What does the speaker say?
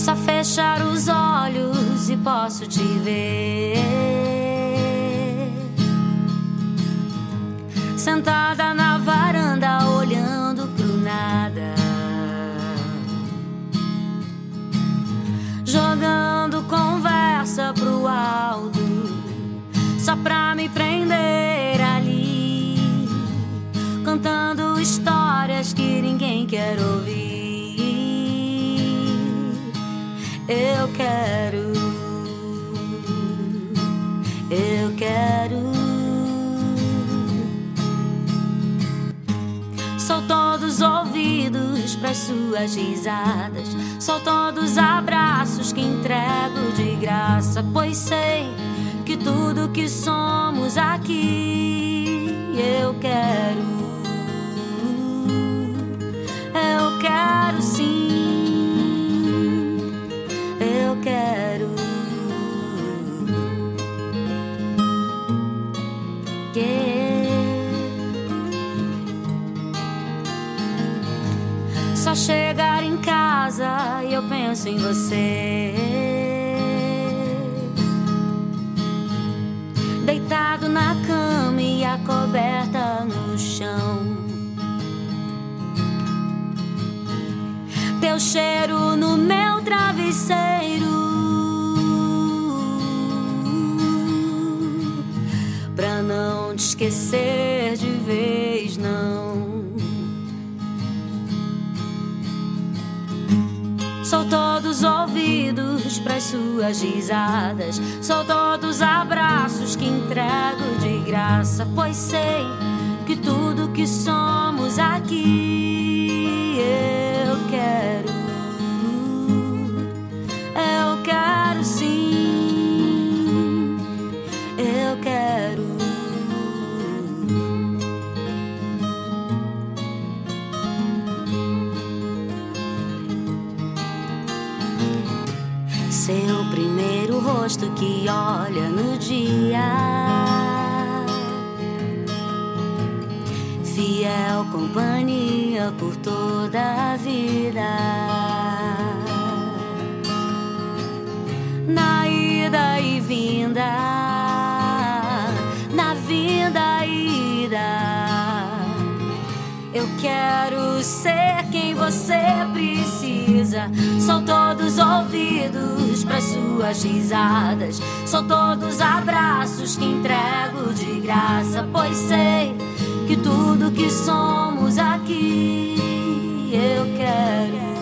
Só fechar os olhos e posso te ver, sentada na varanda olhando pro nada, jogando conversa pro alto, só pra me prender ali, contando histórias que ninguém quer ouvir. Eu quero. Sou todos ouvidos pras suas risadas, sou todos abraços que entrego de graça, pois sei que tudo que somos aqui eu quero sim, eu quero. Só chegar em casa e eu penso em você, deitado na cama e a coberta no chão, teu cheiro no meu travesseiro, pra não te esquecer de vez, não. Sou todos ouvidos pras suas risadas, sou todos abraços que entrego de graça, pois sei que tudo que somos aqui eu quero sim, eu quero. Seu primeiro rosto que olha no dia, fiel companhia por toda a vida, na ida e vinda, na vinda e ida. Eu quero ser quem você precisa. Sou todos ouvidos pras suas risadas, sou todos abraços que entrego de graça, pois sei que tudo que somos aqui eu quero